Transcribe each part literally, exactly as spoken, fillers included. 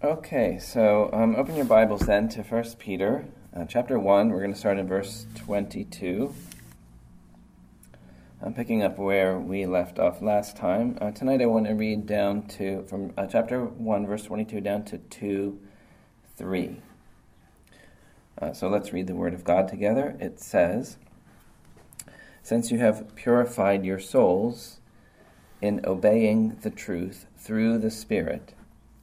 Okay, so um, open your Bibles then to First Peter, uh, chapter one. We're going to start in verse twenty-two. I'm picking up where we left off last time. Uh, tonight I want to read down to, from uh, chapter one, verse twenty-two, down to two, three. Uh, so let's read the Word of God together. It says, "Since you have purified your souls in obeying the truth through the Spirit,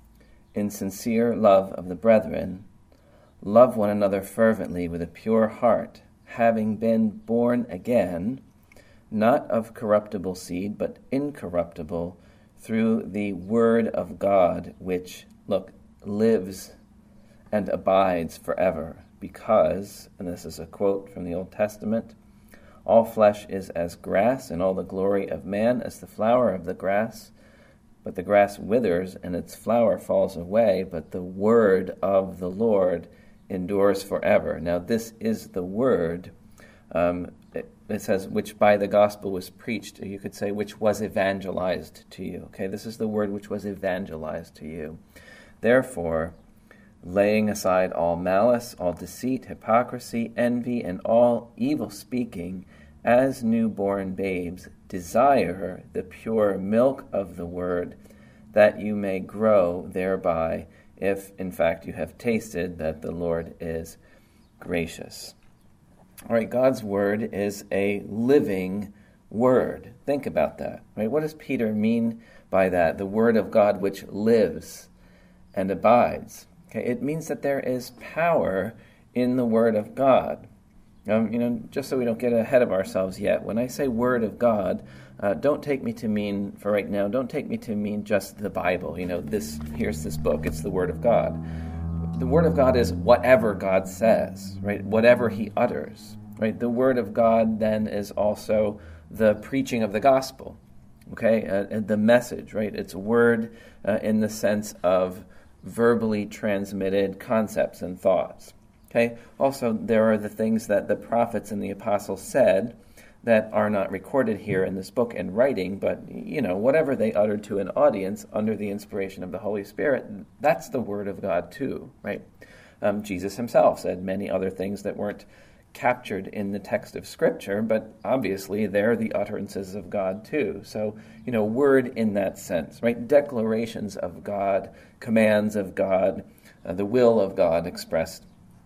in sincere love of the brethren, love one another fervently with a pure heart, having been born again, not of corruptible seed, but incorruptible, through the word of God, which, look, lives and abides forever. Because," and this is a quote from the Old Testament, "all flesh is as grass, and all the glory of man as the flower of the grass. But the grass withers, and its flower falls away, but the word of the Lord endures forever." Now this is the word, um, it, it says, which by the gospel was preached, or you could say, which was evangelized to you. Okay, this is the word which was evangelized to you. "Therefore, laying aside all malice, all deceit, hypocrisy, envy, and all evil speaking, as newborn babes, desire the pure milk of the word, that you may grow thereby, if in fact you have tasted that the Lord is gracious." All right, God's word is a living word. Think about that. Right? What does Peter mean by that? The word of God which lives and abides. Okay, it means that there is power in the word of God. Um, you know, just so we don't get ahead of ourselves yet, when I say word of God, uh, don't take me to mean, for right now, don't take me to mean just the Bible. You know, this here's this book, it's the word of God. The word of God is whatever God says, right? Whatever he utters, right? The word of God then is also the preaching of the gospel, okay? Uh, the message, right? It's word uh, in the sense of verbally transmitted concepts and thoughts. Okay. Also, there are the things that the prophets and the apostles said that are not recorded here in this book in writing, but, you know, whatever they uttered to an audience under the inspiration of the Holy Spirit, that's the word of God too, right? Um, Jesus himself said many other things that weren't captured in the text of Scripture, but obviously they're the utterances of God too. So, you know, word in that sense, right? Declarations of God, commands of God, uh, the will of God expressed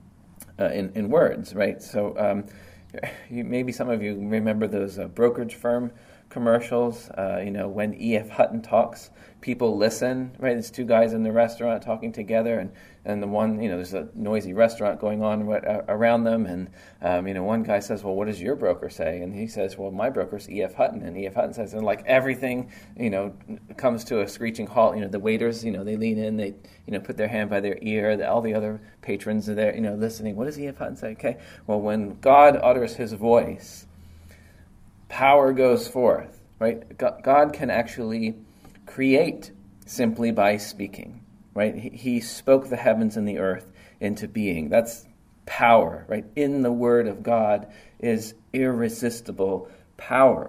Uh, in, in words, right? So um, you, maybe some of you remember those uh, brokerage firm commercials, uh, you know, when E F. Hutton talks, people listen, right? There's two guys in the restaurant talking together, and, and the one, you know, there's a noisy restaurant going on right, uh, around them, and, um, you know, one guy says, well, what does your broker say? And he says, well, my broker's E F. Hutton, and E F. Hutton says, and like everything, you know, comes to a screeching halt. You know, the waiters, you know, they lean in, they, you know, put their hand by their ear, the, all the other patrons are there, you know, listening. What does E F. Hutton say? Okay, well, when God utters his voice, power goes forth, right? God can actually create simply by speaking, right? He spoke the heavens and the earth into being. That's power, right? In the word of God is irresistible power.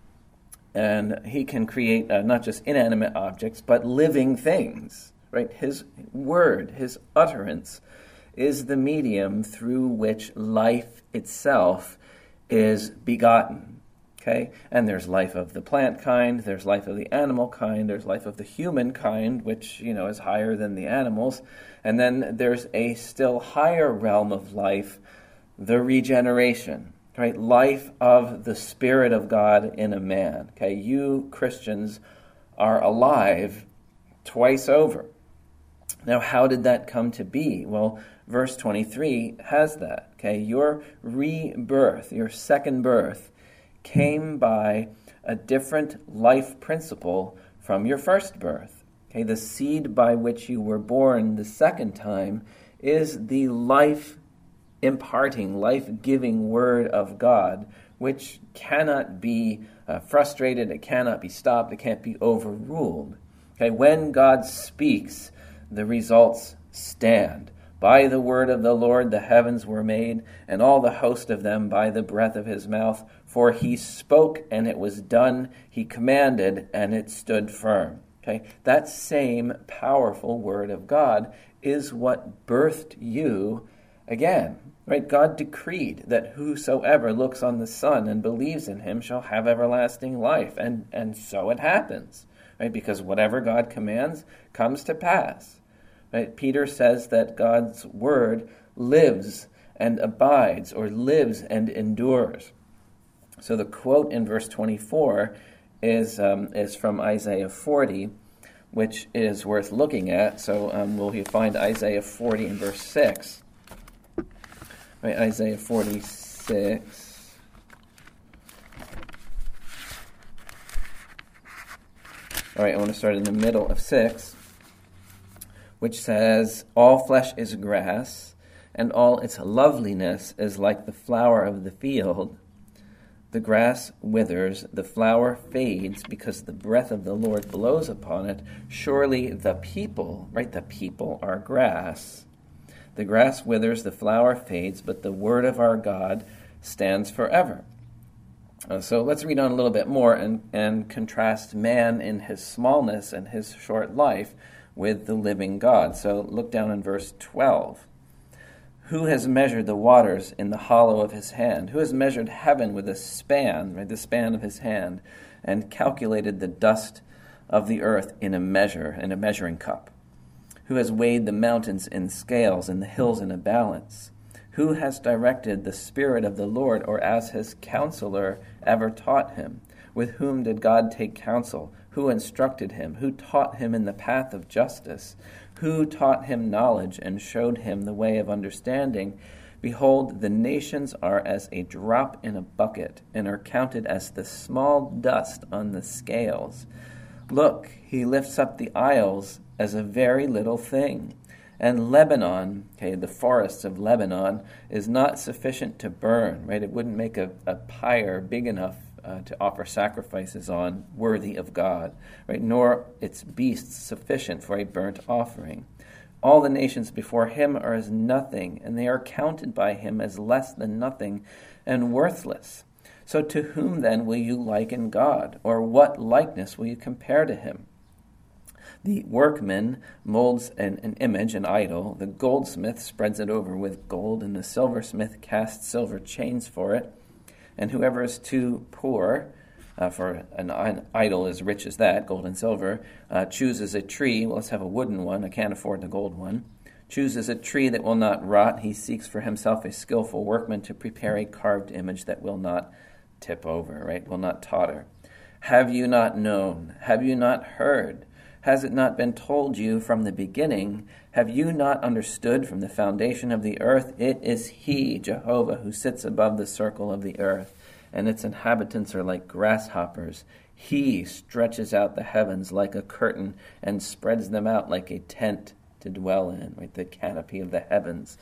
And he can create uh, not just inanimate objects, but living things, right? His word, his utterance is the medium through which life itself is begotten. Okay, and there's life of the plant kind, there's life of the animal kind, there's life of the human kind, which, you know, is higher than the animals, and then there's a still higher realm of life, the regeneration, right? Life of the Spirit of God in a man. Okay, you Christians are alive twice over. Now, how did that come to be? Well, verse twenty-three has that. Okay, your rebirth, your second birth, came by a different life principle from your first birth. Okay, the seed by which you were born the second time is the life-imparting, life-giving word of God, which cannot be uh, frustrated, it cannot be stopped, it can't be overruled. Okay, when God speaks, the results stand. By the word of the Lord the heavens were made, and all the host of them by the breath of his mouth. For he spoke, and it was done. He commanded, and it stood firm. Okay, that same powerful word of God is what birthed you again. Right? God decreed that whosoever looks on the Son and believes in him shall have everlasting life. And, and so it happens. Right? Because whatever God commands comes to pass. Right? Peter says that God's word lives and abides, or lives and endures. So the quote in verse twenty-four is um, is from Isaiah forty, which is worth looking at. So um, will you find Isaiah forty in verse six? Right, Isaiah forty-six. All right, I want to start in the middle of six, which says, "All flesh is grass, and all its loveliness is like the flower of the field. The grass withers, the flower fades, because the breath of the Lord blows upon it. Surely the people," right, the people are grass. "The grass withers, the flower fades, but the word of our God stands forever." Uh, so let's read on a little bit more and, and contrast man in his smallness and his short life with the living God. So look down in verse twelve. "Who has measured the waters in the hollow of his hand? Who has measured heaven with a span, right, the span of his hand, and calculated the dust of the earth in a measure, in a measuring cup? Who has weighed the mountains in scales and the hills in a balance? Who has directed the Spirit of the Lord, or as his counselor ever taught him? With whom did God take counsel? Who instructed him? Who taught him in the path of justice? Who taught him knowledge and showed him the way of understanding? Behold, the nations are as a drop in a bucket, and are counted as the small dust on the scales. Look, he lifts up the isles as a very little thing. And Lebanon," okay, the forests of Lebanon, "is not sufficient to burn," right? It wouldn't make a, a pyre big enough uh, to offer sacrifices on, worthy of God, right? Nor its beasts sufficient for a burnt offering. All the nations before him are as nothing, and they are counted by him as less than nothing and worthless. So to whom then will you liken God, or what likeness will you compare to him? The workman molds an, an image, an idol. The goldsmith spreads it over with gold, and the silversmith casts silver chains for it. And whoever is too poor, uh, for an, an idol as rich as that, gold and silver, uh, chooses a tree. Well, let's have a wooden one. I can't afford the gold one. Chooses a tree that will not rot. He seeks for himself a skillful workman to prepare a carved image that will not tip over, right? Will not totter. Have you not known? Have you not heard? Has it not been told you from the beginning? Have you not understood from the foundation of the earth? It is he, Jehovah, who sits above the circle of the earth, and its inhabitants are like grasshoppers. He stretches out the heavens like a curtain and spreads them out like a tent to dwell in, right? The canopy of the heavens.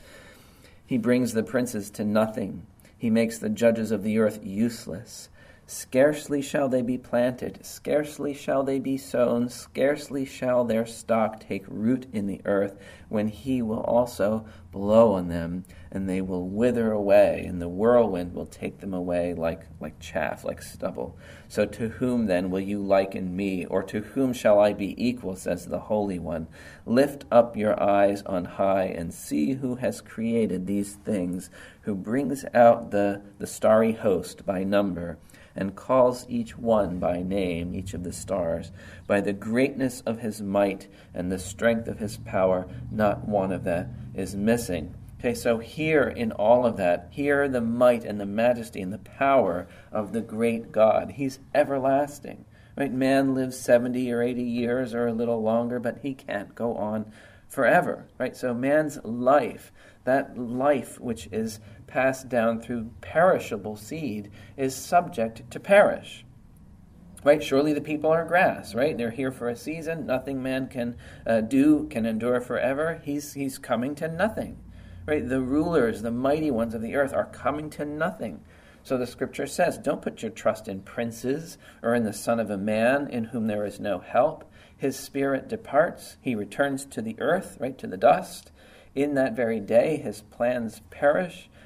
He brings the princes to nothing. He makes the judges of the earth useless. Scarcely shall they be planted, scarcely shall they be sown, scarcely shall their stock take root in the earth, when he will also blow on them, and they will wither away, and the whirlwind will take them away like, like chaff, like stubble. So to whom then will you liken me, or to whom shall I be equal, says the Holy One? Lift up your eyes on high, and see who has created these things, who brings out the, the starry host by number, and calls each one by name, each of the stars. By the greatness of his might and the strength of his power, not one of that is missing. Okay, so here in all of that, here the might and the majesty and the power of the great God. He's everlasting. Right? Man lives seventy or eighty years or a little longer, but he can't go on forever. Right? So man's life, that life which is passed down through perishable seed, is subject to perish. Right? Surely the people are grass, right? They're here for a season. Nothing man can uh, do can endure forever. He's he's coming to nothing. Right? The rulers, the mighty ones of the earth are coming to nothing. So the scripture says, don't put your trust in princes or in the son of a man in whom there is no help. His spirit departs. He returns to the earth, right, to the dust. In that very day his plans perish.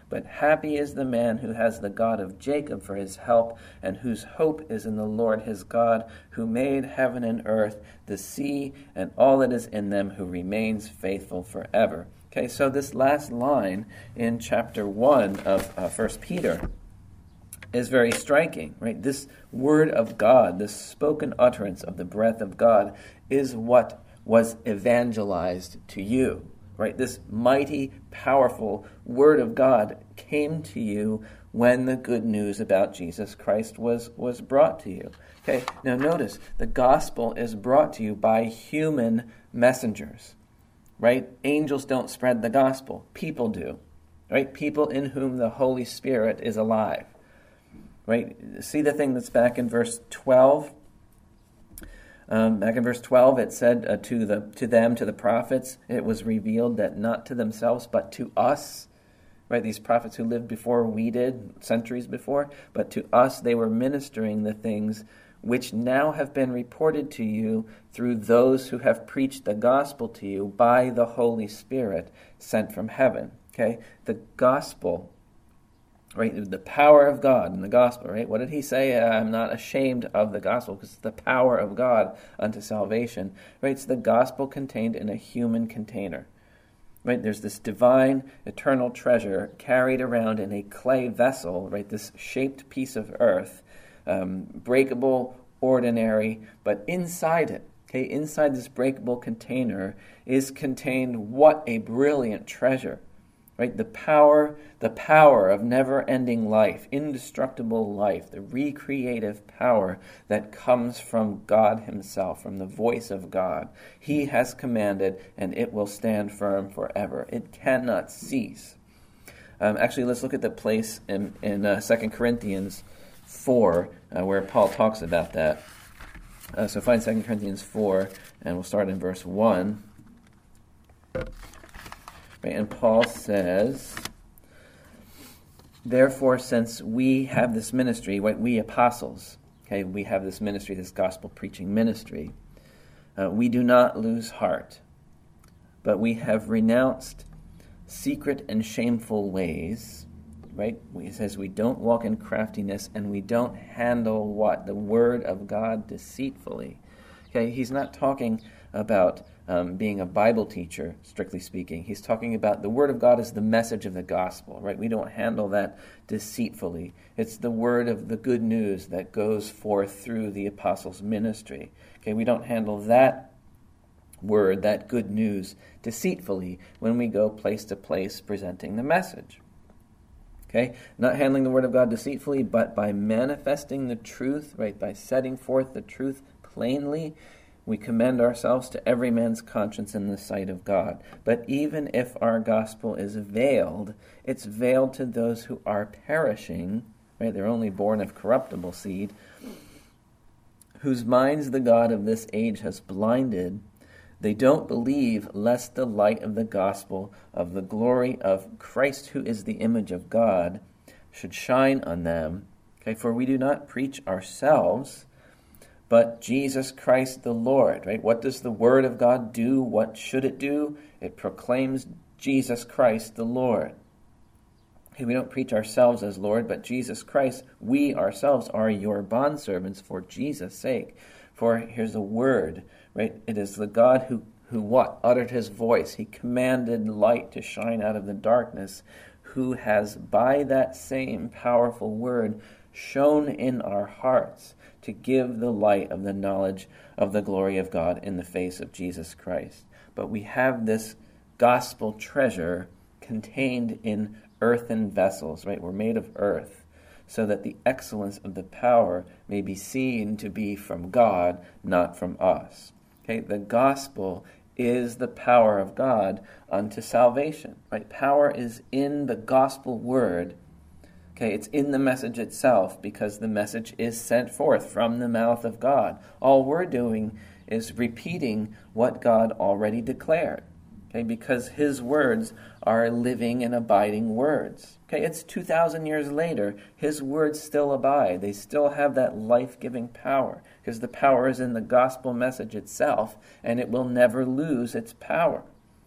But happy is the man who has the God of Jacob for his help, and whose hope is in the Lord his God, who made heaven and earth, the sea, and all that is in them, who remains faithful forever. Okay, so this last line in chapter one of uh, First Peter is very striking, right? This word of God, this spoken utterance of the breath of God, is what was evangelized to you, right? This mighty, powerful word of God came to you when the good news about Jesus Christ was, was brought to you. Okay, now notice, the gospel is brought to you by human messengers, right? Angels don't spread the gospel. People do, right? People in whom the Holy Spirit is alive. Right? See the thing that's back in verse twelve? Um, back in verse twelve, it said uh, to the to them, to the prophets, it was revealed that not to themselves, but to us, right? These prophets who lived before we did, centuries before, but to us they were ministering the things which now have been reported to you through those who have preached the gospel to you by the Holy Spirit sent from heaven. Okay? The gospel, right, the power of God in the gospel, right? What did he say? I'm not ashamed of the gospel, because it's the power of God unto salvation, right? It's the gospel contained in a human container, right? There's this divine, eternal treasure carried around in a clay vessel, right? This shaped piece of earth, um, breakable, ordinary, but inside it, okay, inside this breakable container is contained what a brilliant treasure. Right, the power, the power of never-ending life, indestructible life, the recreative power that comes from God himself, from the voice of God. He has commanded, and it will stand firm forever. It cannot cease. Um, actually, let's look at the place in, in uh, Second Corinthians four, uh, where Paul talks about that. Uh, so find Second Corinthians four, and we'll start in verse one. Right, and Paul says, therefore, since we have this ministry, what we apostles, okay, we have this ministry, this gospel preaching ministry, uh, we do not lose heart, but we have renounced secret and shameful ways, right? He says we don't walk in craftiness, and we don't handle what? The word of God deceitfully. Okay, he's not talking about Um, being a Bible teacher, strictly speaking. He's talking about the Word of God is the message of the gospel, right? We don't handle that deceitfully. It's the word of the good news that goes forth through the apostles' ministry. Okay, we don't handle that word, that good news, deceitfully when we go place to place presenting the message. Okay, not handling the Word of God deceitfully, but by manifesting the truth, right? By setting forth the truth plainly, we commend ourselves to every man's conscience in the sight of God. But even if our gospel is veiled, it's veiled to those who are perishing, right? They're only born of corruptible seed, whose minds the God of this age has blinded. They don't believe, lest the light of the gospel of the glory of Christ, who is the image of God, should shine on them. Okay, for we do not preach ourselves, but Jesus Christ the Lord, right? What does the Word of God do? What should it do? It proclaims Jesus Christ the Lord. Okay, we don't preach ourselves as Lord, but Jesus Christ. We ourselves are your bondservants for Jesus' sake. For here's the Word, right? It is the God who, who what? Uttered his voice. He commanded light to shine out of the darkness, who has by that same powerful Word shone in our hearts to give the light of the knowledge of the glory of God in the face of Jesus Christ. But we have this gospel treasure contained in earthen vessels, right? We're made of earth, so that the excellence of the power may be seen to be from God, not from us. Okay, the gospel is the power of God unto salvation, right? Power is in the gospel word. Okay, it's in the message itself, because the message is sent forth from the mouth of God. All we're doing is repeating what God already declared. Okay, because his words are living and abiding words. Okay, it's two thousand years later. His words still abide. They still have that life-giving power, because the power is in the gospel message itself, and it will never lose its power.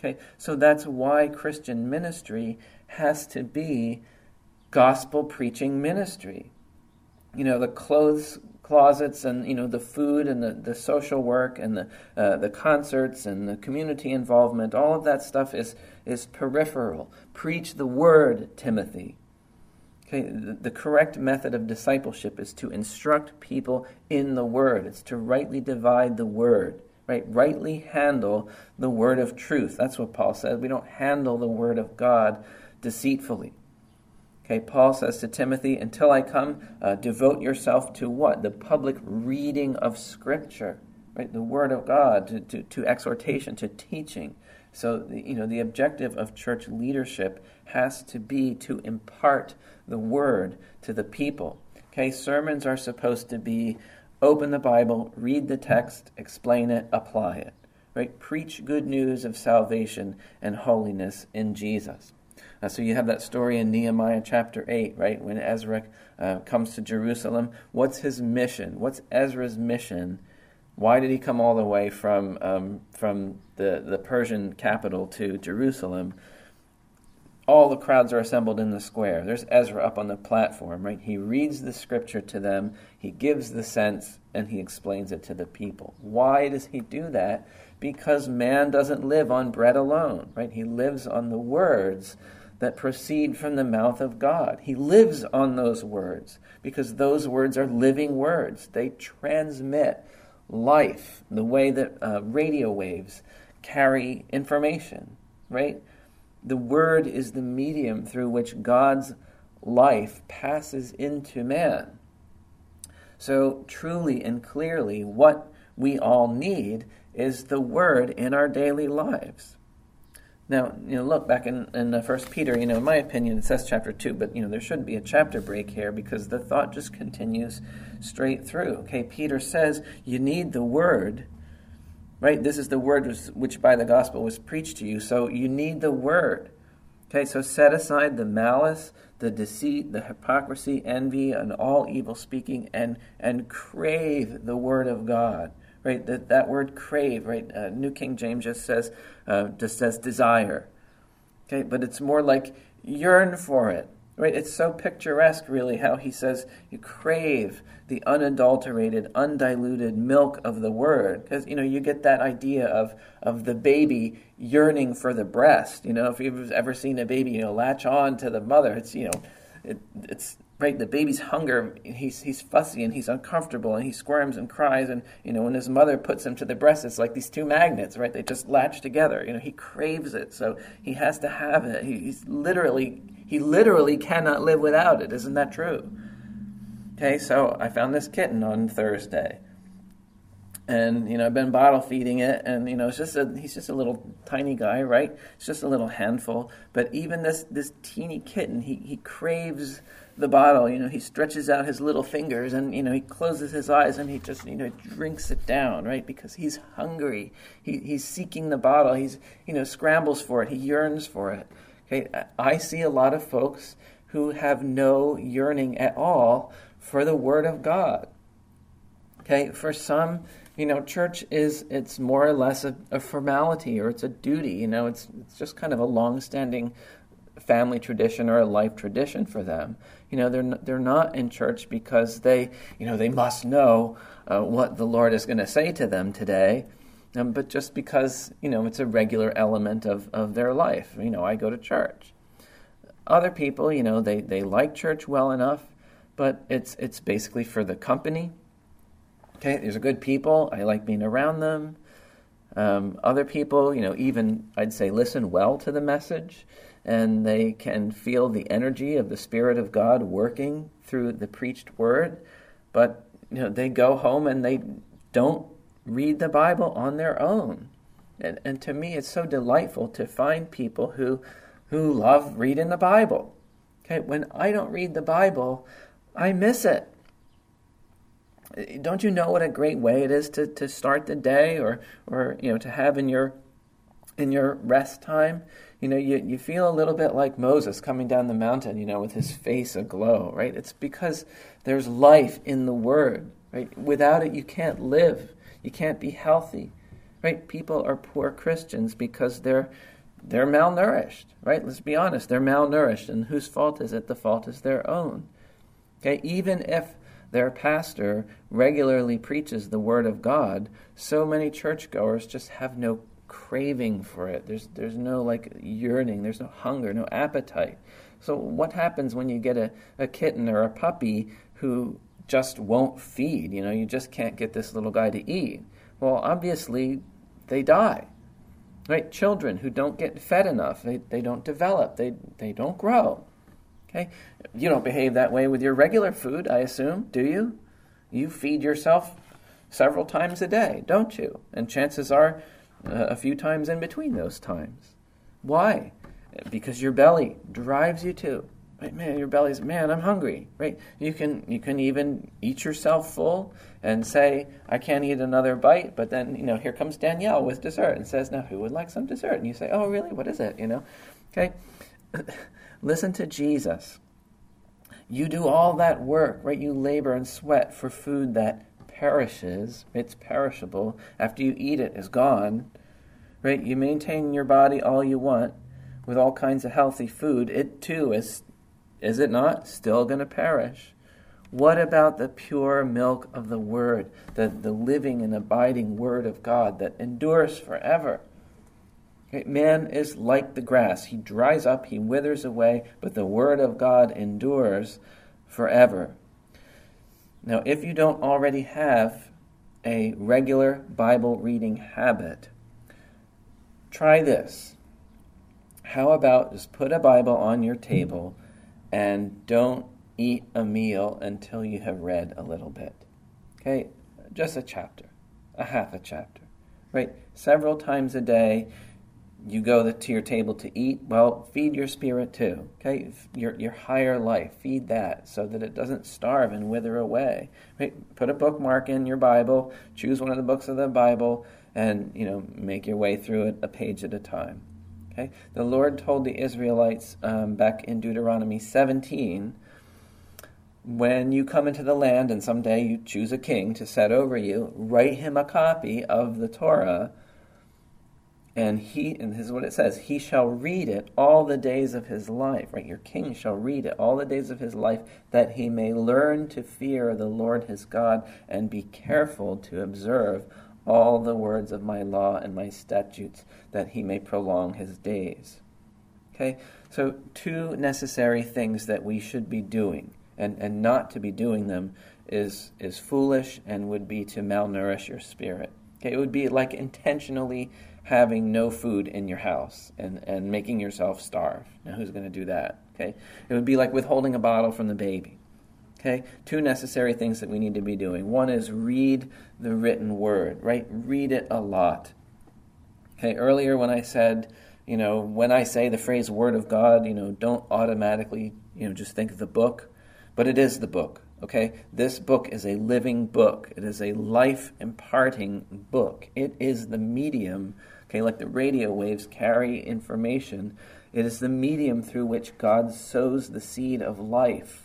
Okay, so that's why Christian ministry has to be gospel preaching ministry. You know, the clothes closets and, you know, the food and the, the social work and the uh, the concerts and the community involvement, all of that stuff is, is peripheral. Preach the word, Timothy. Okay, the, the correct method of discipleship is to instruct people in the word. It's to rightly divide the word. Right, rightly handle the word of truth. That's what Paul says. We don't handle the word of God deceitfully. Okay, Paul says to Timothy, until I come, uh, devote yourself to what? The public reading of Scripture, right? The word of God, to, to, to exhortation, to teaching. So, you know, the objective of church leadership has to be to impart the word to the people. Okay, sermons are supposed to be open the Bible, read the text, explain it, apply it. Right? Preach good news of salvation and holiness in Jesus. Uh, so you have that story in Nehemiah chapter eight, right? When Ezra uh, comes to Jerusalem. What's his mission? What's Ezra's mission? Why did he come all the way from um, from the, the Persian capital to Jerusalem? All the crowds are assembled in the square. There's Ezra up on the platform, right? He reads the scripture to them, he gives the sense, and he explains it to the people. Why does he do that? Because man doesn't live on bread alone, right? He lives on the words that proceed from the mouth of God. He lives on those words because those words are living words. They transmit life the way that uh, radio waves carry information, right? The word is the medium through which God's life passes into man. So truly and clearly, what we all need is the word in our daily lives. Now, you know, look back in, in uh, First Peter, you know, in my opinion, it says chapter two, but, you know, there shouldn't be a chapter break here because the thought just continues straight through. Okay, Peter says you need the word. Right? This is the word which by the gospel was preached to you. So you need the word. Okay, so set aside the malice, the deceit, the hypocrisy, envy, and all evil speaking, and and crave the word of God. Right? That that word crave, right? Uh, New King James just says uh, just says desire. Okay, but it's more like yearn for it. Right? It's so picturesque, really, how he says you crave the unadulterated, undiluted milk of the word. Because, you know, you get that idea of, of the baby yearning for the breast. You know, if you've ever seen a baby, you know, latch on to the mother, it's, you know, it, it's, right, the baby's hunger, he's he's fussy and he's uncomfortable and he squirms and cries. And, you know, when his mother puts him to the breast, it's like these two magnets, right? They just latch together. You know, he craves it, so he has to have it. He, he's literally... He literally cannot live without it. Isn't that true? Okay, so I found this kitten on Thursday. And, you know, I've been bottle feeding it. And, you know, it's just a, he's just a little tiny guy, right? It's just a little handful. But even this, this teeny kitten, he, he craves the bottle. You know, he stretches out his little fingers and, you know, he closes his eyes and he just, you know, drinks it down, right? Because he's hungry. He, he's seeking the bottle. He's, you know, scrambles for it. He yearns for it. Okay, I see a lot of folks who have no yearning at all for the Word of God. Okay, for some, you know, church is, it's more or less a, a formality or it's a duty. You know, it's it's just kind of a long-standing family tradition or a life tradition for them. You know, they're they're not in church because they, you know, they must know uh, what the Lord is going to say to them today. Um, but just because, you know, it's a regular element of, of their life. You know, I go to church. Other people, you know, they, they like church well enough, but it's it's basically for the company. Okay, these are good people. I like being around them. Um, other people, you know, even, I'd say, listen well to the message, and they can feel the energy of the Spirit of God working through the preached word, but, you know, they go home and they don't read the Bible on their own. And, and to me, it's so delightful to find people who who love reading the Bible. Okay, when I don't read the Bible, I miss it. Don't you know what a great way it is to, to start the day or or you know to have in your in your rest time? You know, you, you feel a little bit like Moses coming down the mountain, you know, with his face aglow, right? It's because there's life in the Word, right? Without it, you can't live. You can't be healthy, right? People are poor Christians because they're they're malnourished, right? Let's be honest, they're malnourished, and whose fault is it? The fault is their own. Okay, even if their pastor regularly preaches the Word of God, so many churchgoers just have no craving for it. There's there's no like yearning, there's no hunger, no appetite. So what happens when you get a, a kitten or a puppy who just won't feed? You know, you just can't get this little guy to eat. Well, obviously, they die. Right? Children who don't get fed enough, they, they don't develop, they they don't grow. Okay? You don't behave that way with your regular food, I assume, do you? You feed yourself several times a day, don't you? And chances are uh, a few times in between those times. Why? Because your belly drives you to. Right? Man, your belly's, man, I'm hungry. Right? You can you can even eat yourself full and say, I can't eat another bite, but then, you know, here comes Danielle with dessert and says, now who would like some dessert? And you say, oh, really? What is it? You know? Okay? Listen to Jesus. You do all that work, right? You labor and sweat for food that perishes. It's perishable. After you eat it, it's gone. Right? You maintain your body all you want with all kinds of healthy food. It too is, is it not, still going to perish. What about the pure milk of the Word, the, the living and abiding Word of God that endures forever? Okay, man is like the grass. He dries up, he withers away, but the Word of God endures forever. Now, if you don't already have a regular Bible reading habit, try this. How about just put a Bible on your table and don't eat a meal until you have read a little bit. Okay? Just a chapter, a half a chapter, right? Several times a day, you go to your table to eat. Well, feed your spirit too, okay? Your your higher life, feed that so that it doesn't starve and wither away. Right? Put a bookmark in your Bible, choose one of the books of the Bible, and, you know, make your way through it a page at a time. Okay? The Lord told the Israelites um, back in Deuteronomy seventeen, when you come into the land and someday you choose a king to set over you, write him a copy of the Torah. And he, and this is what it says, he shall read it all the days of his life, right? Your king shall read it all the days of his life, that he may learn to fear the Lord his God and be careful to observe all the words of my law and my statutes, that he may prolong his days. Okay? So two necessary things that we should be doing, and, and not to be doing them is, is foolish and would be to malnourish your spirit. Okay? It would be like intentionally having no food in your house and, and making yourself starve. Now, who's going to do that? Okay, it would be like withholding a bottle from the baby. Okay, two necessary things that we need to be doing. One is read the written word, right? Read it a lot. Okay, earlier when I said, you know, when I say the phrase word of God, you know, don't automatically, you know, just think of the book, but it is the book. Okay, this book is a living book. It is a life-imparting book. It is the medium, okay, like the radio waves carry information. It is the medium through which God sows the seed of life.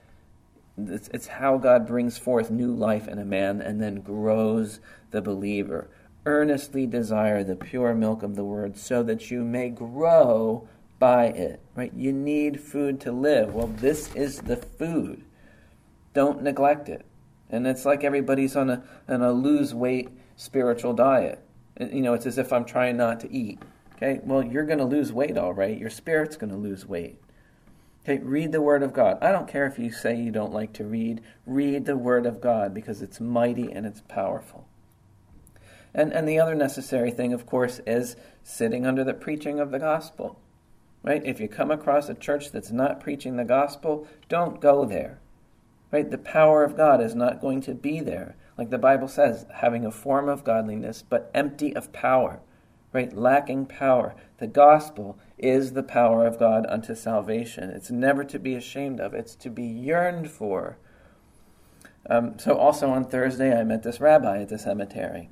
It's, it's how God brings forth new life in a man and then grows the believer. Earnestly desire the pure milk of the word so that you may grow by it, right? You need food to live. Well, this is the food. Don't neglect it. And it's like everybody's on a on a lose weight spiritual diet. You know, it's as if I'm trying not to eat. Okay, well, you're going to lose weight, all right. Your spirit's going to lose weight. Okay, read the Word of God. I don't care if you say you don't like to read. Read the Word of God because it's mighty and it's powerful. And and the other necessary thing, of course, is sitting under the preaching of the gospel. Right? If you come across a church that's not preaching the gospel, don't go there. Right? The power of God is not going to be there. Like the Bible says, having a form of godliness, but empty of power. Right? Lacking power. The gospel is the power of God unto salvation. It's never to be ashamed of. It's to be yearned for. Um, so also on Thursday, I met this rabbi at the cemetery.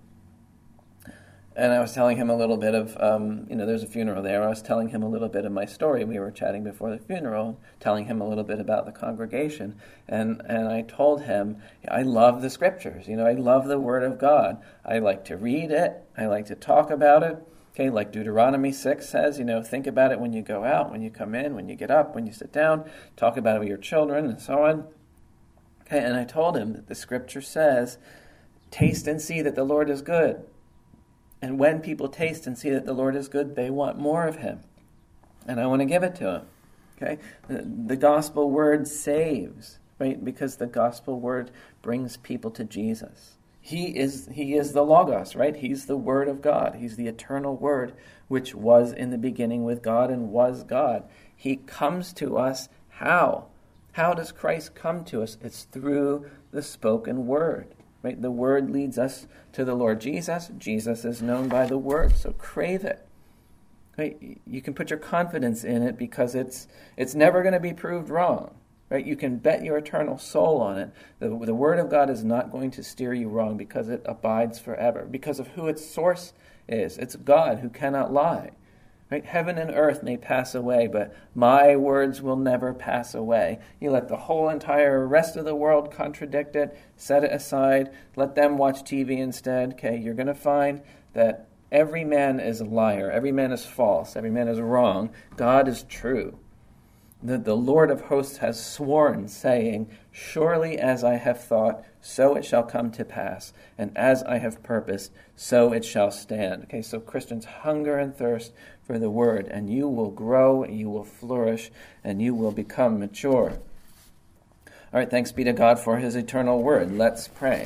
And I was telling him a little bit of, um, you know, there's a funeral there. I was telling him a little bit of my story. We were chatting before the funeral, telling him a little bit about the congregation. And, and I told him, I love the scriptures. You know, I love the Word of God. I like to read it. I like to talk about it. Okay, like Deuteronomy six says, you know, think about it when you go out, when you come in, when you get up, when you sit down, talk about it with your children, and so on. Okay, and I told him that the scripture says, taste and see that the Lord is good. And when people taste and see that the Lord is good, they want more of him. And I want to give it to him. Okay, the, the gospel word saves, right? Because the gospel word brings people to Jesus. He is he is the Logos, right? He's the Word of God. He's the eternal Word, which was in the beginning with God and was God. He comes to us how? How does Christ come to us? It's through the spoken Word, right? The Word leads us to the Lord Jesus. Jesus is known by the Word, so crave it. Right? You can put your confidence in it because it's it's never going to be proved wrong. Right? You can bet your eternal soul on it. The, the Word of God is not going to steer you wrong because it abides forever, because of who its source is. It's God who cannot lie. Right? Heaven and earth may pass away, but my words will never pass away. You let the whole entire rest of the world contradict it, set it aside, let them watch T V instead. Okay, you're going to find that every man is a liar, every man is false, every man is wrong. God is true. The, the Lord of hosts has sworn, saying, surely as I have thought, so it shall come to pass, and as I have purposed, so it shall stand. Okay, so Christians hunger and thirst for the word, and you will grow, you will flourish, and you will become mature. All right, thanks be to God for his eternal word. Let's pray.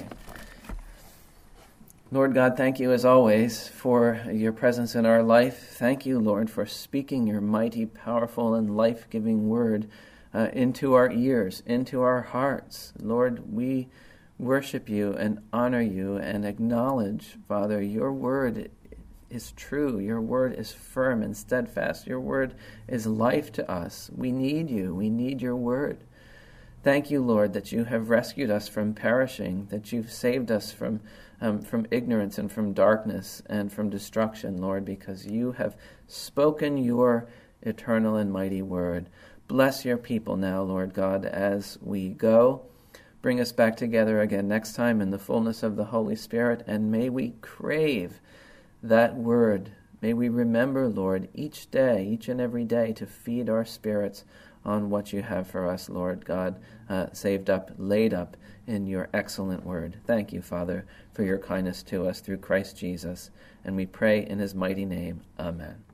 Lord God, thank you as always for your presence in our life. Thank you, Lord, for speaking your mighty, powerful, and life-giving word uh, into our ears, into our hearts. Lord, we worship you and honor you and acknowledge, Father, your word is true. Your word is firm and steadfast. Your word is life to us. We need you. We need your word. Thank you, Lord, that you have rescued us from perishing, that you've saved us from um, from ignorance and from darkness and from destruction, Lord, because you have spoken your eternal and mighty word. Bless your people now, Lord God, as we go. Bring us back together again next time in the fullness of the Holy Spirit, and may we crave that word. May we remember, Lord, each day, each and every day, to feed our spirits on what you have for us, Lord God, uh, saved up, laid up in your excellent word. Thank you, Father, for your kindness to us through Christ Jesus. And we pray in his mighty name. Amen.